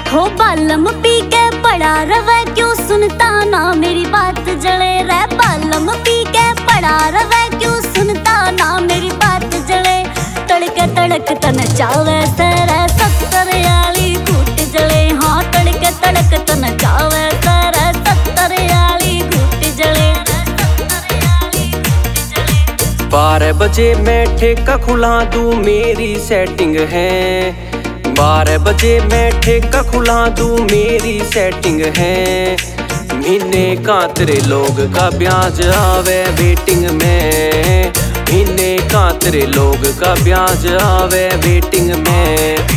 हो बालम पी के पड़ा रवे, क्यों सुनता ना मेरी बात जले रे। बालम पी के पड़ा रवे, क्यों सुनता ना मेरी बात जले। तड़के तड़क तन चावे सरे 70 वाली घूट जले। हाँ तड़के तड़क तन चावे सरे 70 वाली घूट जले। 12 बजे मैं ठेका खुला दूं मेरी सेटिंग है। 12 बजे मैं ठेका खुला दूं मेरी सेटिंग है। महीने का तेरे लोग का ब्याज आवे वेटिंग में। महीने का तेरे लोग का ब्याज आवे वेटिंग में।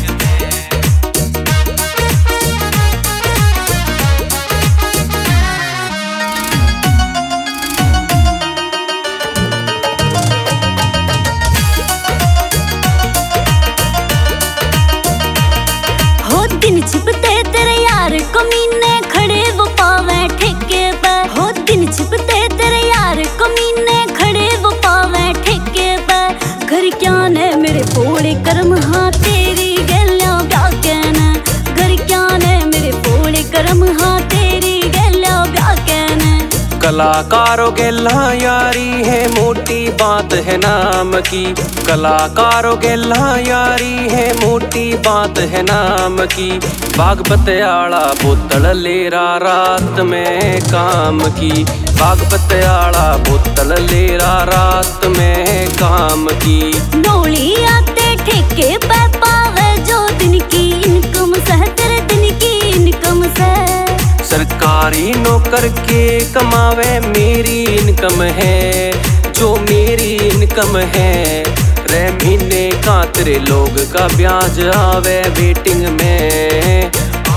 दिन छिपते तेरे यार कमीने खड़े वो पावे ठेके पर। हो दिन छिपते तेरे यार कमीने खड़े वो पावे ठेके पर। घर क्या ने मेरे पोड़े कर्म, हाँ तेरी गलियां क्या कहना। घर क्या ने मेरे पोड़े कर्म, हाँ तेरी गलियां क्या कहना। कलाकारों गेला यारी है मोटी बात है नाम की। कलाकारों गेला यारी है मोटी बात है नाम की। बागपत आला बोतल लेरा रात में काम की। बागपत आला बोतल लेरा रात में काम की। नौली आते ठेके पे पावे जो दिन की इनकम सह तेरे दिन की इनकम सह। सरकारी नौकर के कमावे मेरी इनकम है, जो मेरी इनकम है। रे महीने का तेरे लोग का ब्याज आवे वेटिंग में।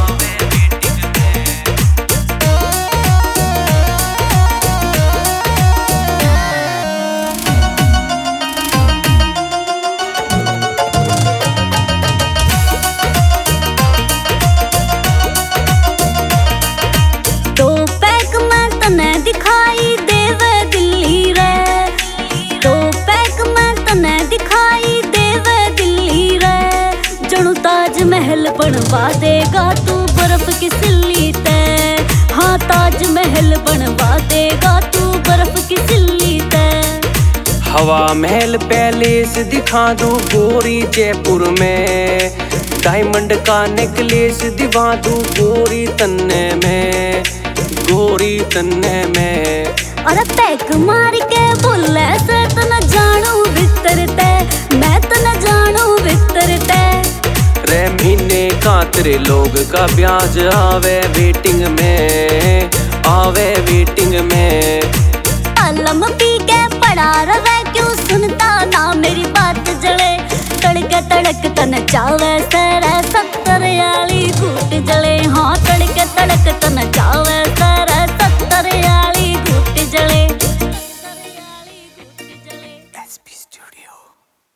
दिखाई देवे दिल्ली रे, तो पैक में तने दिखाई देवे दिल्ली रे। जणु ताजमहल बनवा देगा तू बर्फ की सिल्ली ते। हाँ ताजमहल बनवा देगा तू बर्फ की सिल्ली ते। हवा महल पैलेस दिखा दूं गोरी जयपुर में। डायमंड का नेकलेस दिवा दूं गोरी तन्ने में, गोरी तन्ने में। अरे पैक मार के बोले से तो न जानू भीतर ते, मैं तो न जानू भीतर ते। रे महीने का तेरे लोग का ब्याज आवे वेटिंग में, आवे वेटिंग में। बालम पी के पड़ा रवे, क्यों सुनता ना मेरी बात जले। तड़के तड़क तन चावे सरे 70 वाली घूट जले।